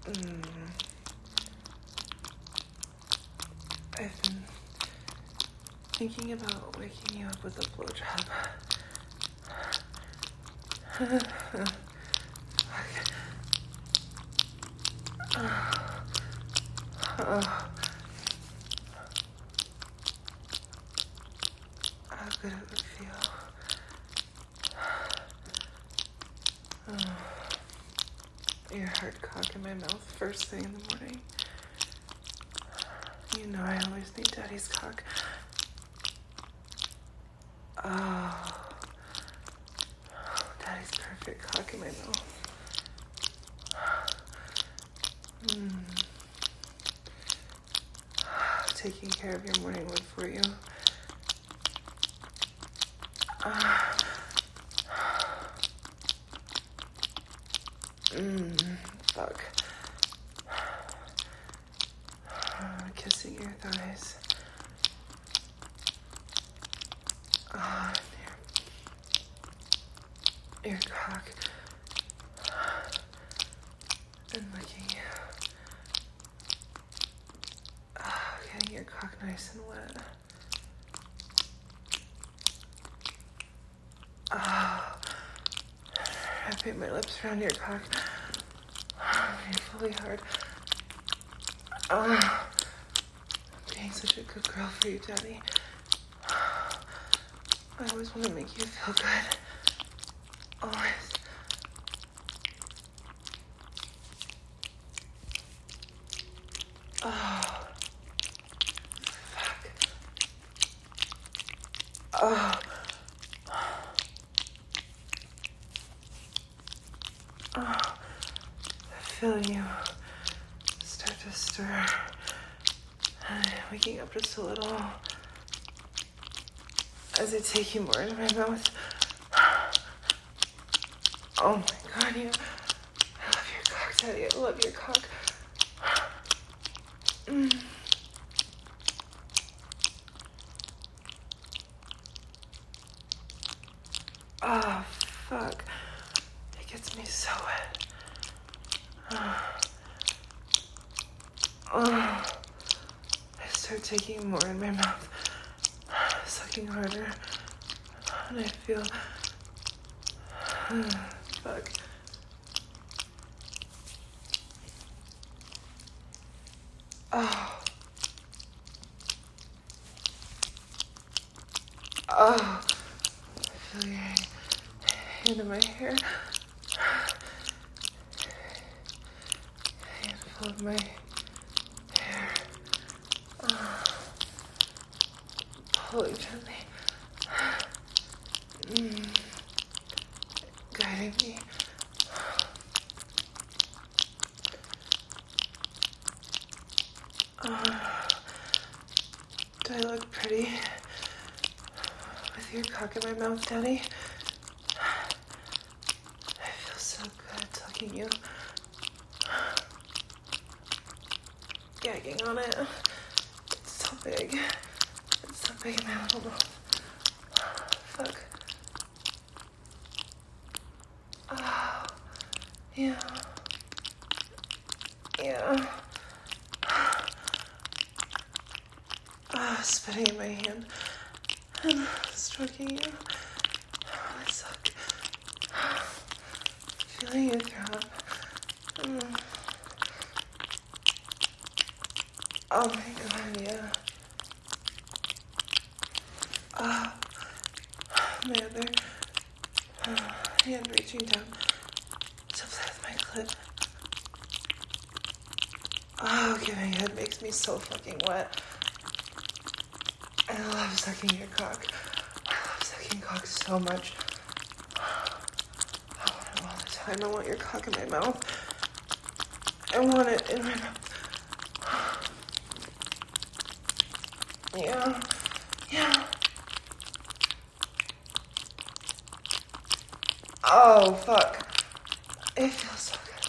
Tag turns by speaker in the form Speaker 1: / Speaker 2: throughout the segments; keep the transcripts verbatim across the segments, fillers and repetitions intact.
Speaker 1: Mm. I've been thinking about waking you up with a blowjob. Oh. How good it would feel. Oh. Your hard cock in my mouth first thing in the morning. You know I always need Daddy's cock. Oh. Daddy's perfect cock in my mouth. Mm. Taking care of your morning wood for you. Uh. Mmm, fuck. Uh, kissing your thighs. Oh, your, your cock. And licking you. Oh, getting your cock nice and wet. Oh, wrapping my lips around your cock. Painfully hard. Oh, being such a good girl for you, Daddy. I always want to make you feel good. Always. Oh. Fuck. Oh. Oh. Feeling you start to stir. Waking up just a little. As I take you more into my mouth. Oh my god, you. I love your cock, Daddy. I love your cock. Mm. Oh, fuck. It gets me so wet. Oh. Oh. I start taking more in my mouth. Sucking harder. And I feel... Fuck. Oh. Oh. I feel your hand in my hair. Handful of my hair. Oh. Pulling gently. Mm. Guiding me. Uh, do I look pretty with your cock in my mouth, Daddy? I feel so good tucking you. Gagging on it. It's so big. It's so big in my little mouth. Fuck. Oh, yeah. Yeah. Ah, spitting in my hand and stroking you. Oh, I suck. Feeling you throw up. Mm. Oh my god, yeah. Ah, oh, my other uh, hand reaching down to play with my clit. Oh, giving head makes me so fucking wet. I love sucking your cock. I love sucking cock so much. I want it all the time. I want your cock in my mouth. I want it in my mouth. Yeah. Yeah. Oh, fuck. It feels so good.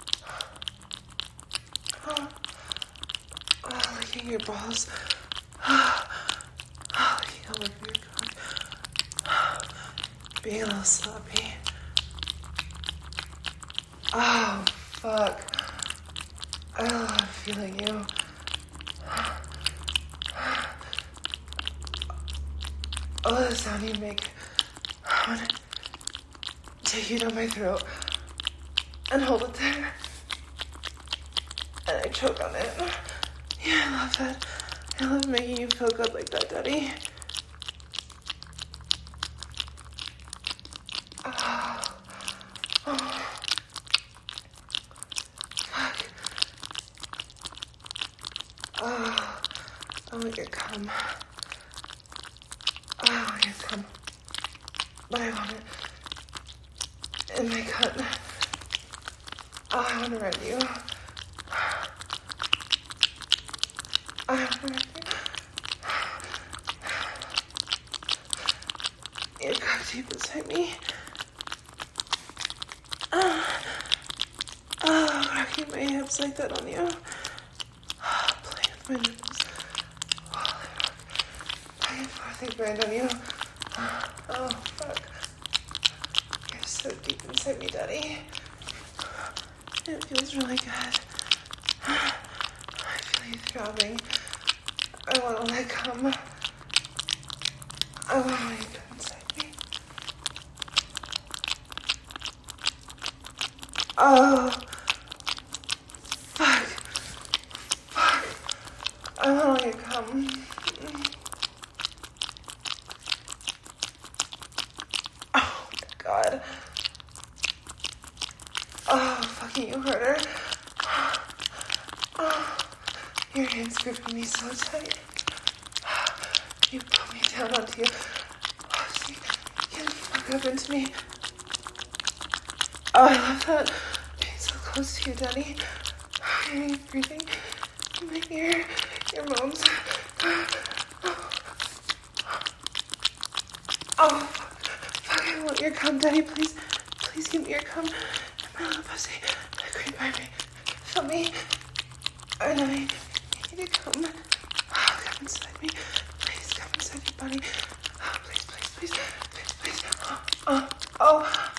Speaker 1: Oh, oh licking your balls. Oh, licking all over your cock. Being a little sloppy. Oh, fuck. I love feeling you. Oh, the sound you make. I want to take you down my throat and hold it there. And I choke on it. Yeah, I love that. I love making you feel good like that, Daddy. Oh. Oh. Fuck. Oh. I want your cum. Oh, I want your cum. But I want it in my cunt. Oh, I want to rend you. I want to rend you. Your cock deep inside me. Oh, oh, rocking my hips like that on you. Oh, playing with my nipples. Holy fuck. Back and forth like grind on you. Oh, fuck. You're so deep inside me, Daddy. It feels really good. I feel you throbbing. I want to let come. I want to let you come inside me. Oh. Fuck. Fuck. I want to let you come. Oh, my God. Oh, fucking you harder. Oh, your hands gripping me so tight. You put me down onto you. Oh, so you get the fuck up into me. Oh, I love that. Being so close to you, Daddy. Hearing you breathing in my ear. Your moans. Oh, fuck. Fuck, I want your cum, Daddy. Please, please give me your cum. My little pussy. Creep by me. Feel me. I know you need to come. Oh, come inside me. Please come inside your body. Oh, please, please, please. Please, please. Oh, oh, oh.